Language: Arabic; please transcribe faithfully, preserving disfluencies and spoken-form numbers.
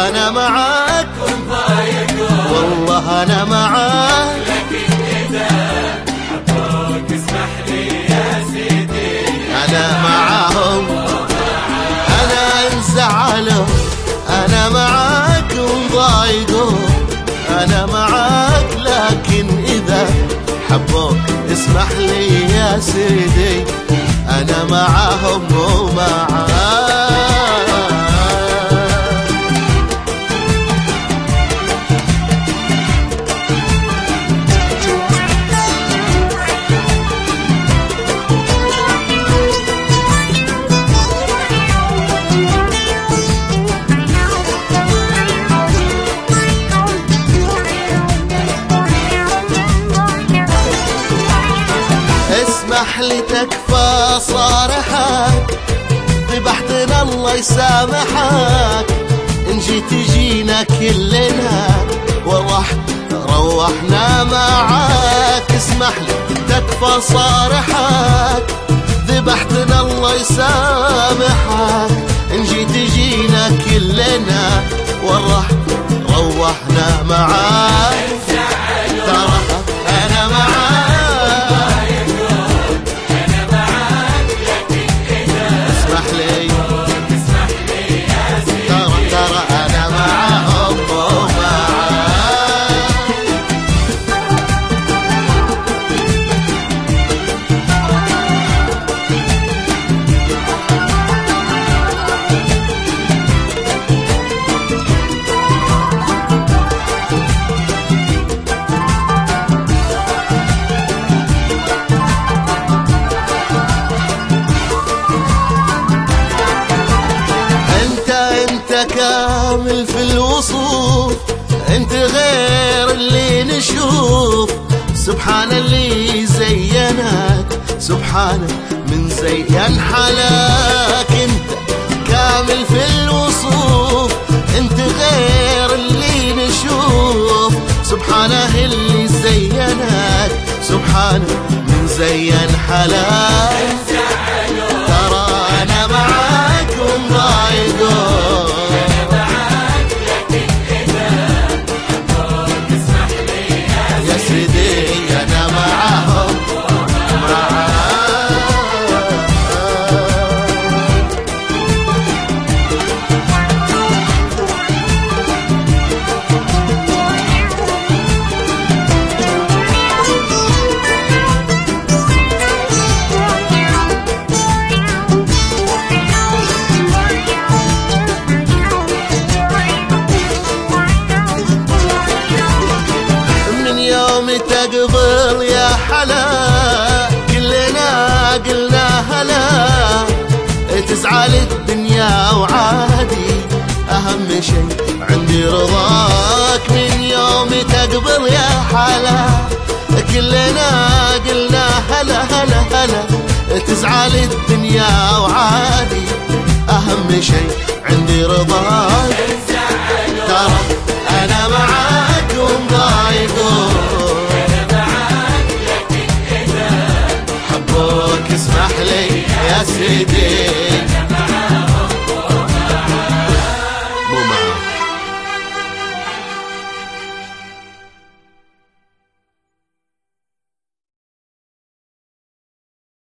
أنا معاك والله أنا معاك، لكن إذا حبوك اسمح لي يا سيدي أنا معاهم. أنا إن زعلوا أنا معاك، وضايقوا أنا معاك، لكن إذا حبوك اسمح لي يا سيدي أنا معاهم ومعاك. اسمح لي تكفى صارحك، ذبحتنا الله يسامحك، إن جيت جينا كلنا وراح روحنا معاك. اسمح لي تكفى صارحك، ذبحتنا الله يسامحك، إن جيت جينا كلنا وراح روحنا معاك. ترى أنا معاك كامل في الوصوف، انت غير اللي نشوف، سبحان اللي زينك، سبحان من زين حلاك. انت كامل في الوصوف، انت غير اللي نشوف، سبحانه اللي زينك، سبحان من زين حلاك. ترى انا معاك ومضايقوك، تقبل يا حلا كلنا قلنا هلا، تزعل الدنيا وعادي، أهم شيء عندي رضاك. من يوم تقبل يا حلا كلنا قلنا هلا هلا هلا، تزعل الدنيا وعادي، أهم شيء عندي رضاك. ترى أنا معاك ومضايقوك، اسمح لي يا سيدي